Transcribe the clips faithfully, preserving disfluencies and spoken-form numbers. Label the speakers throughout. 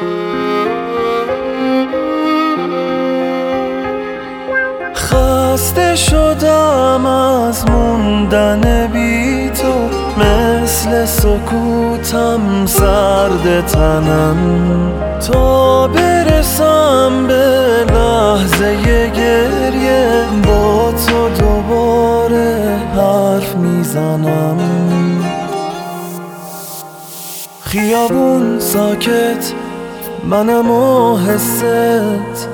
Speaker 1: خسته شدم از موندن بی تو، مثل سکوتم سرد تنم، تا برسم به لحظه گریه با تو دوباره حرف میزنم. خیابون ساکت، منم و حست،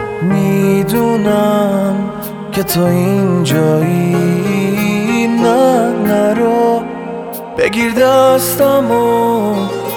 Speaker 1: میدونم که تو اینجایی. نه نرو، بگیر دستم و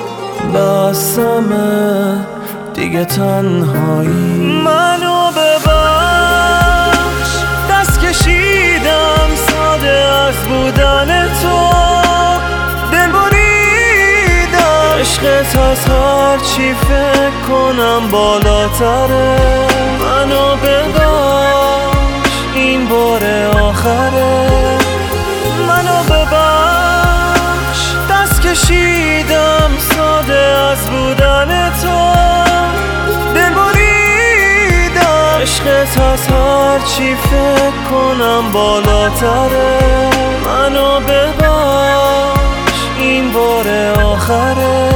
Speaker 1: بسمه دیگه تنهایی. منو ببخش، دست کشیدم ساده از بودن تو، دل بریدم عشقت از هر چی فکر کنم بالاتره. منو ببخش، این بار آخره. منو ببخش، دست کشیدم ساده از بودن تو، دل بریدم عشقت از هر چی فکر کنم بالاتره. منو ببخش، این بار آخره.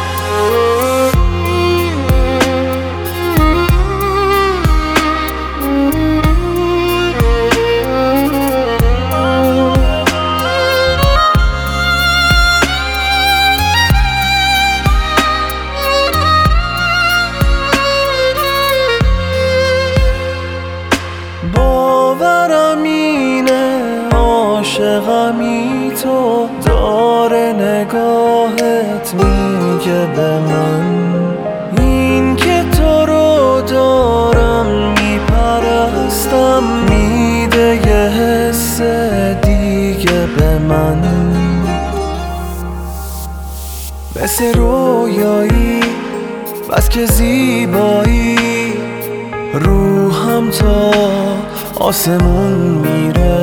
Speaker 1: باورم اینه عاشقمی تو، داره نگاهت میگه به من، این که تو رو دارم میپرستم میده یه حس دیگه به من. مثل رویایی بس که زیبایی، روحم تا آسمون میره.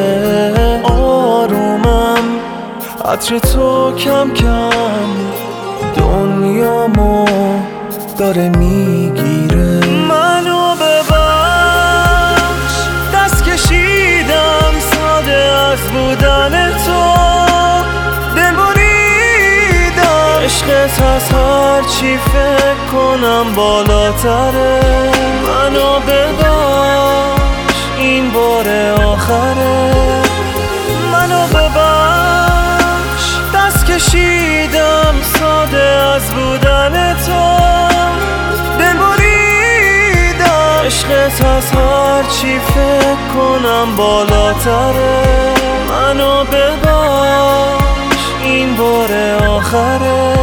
Speaker 1: آرومم، عطر تو کم کم دنیامو داره میگیره. منو ببخش، دست کشیدم ساده از بودن تو، دل بریدم عشقت از هر چی فکر کنم بالاتره. منو ببخش، این بار آخره. منو ببخش، دست کشیدم ساده از بودن تو، دل بریدم عشقت از هر چی فکر کنم بالاتره. منو ببخش، این بار آخره.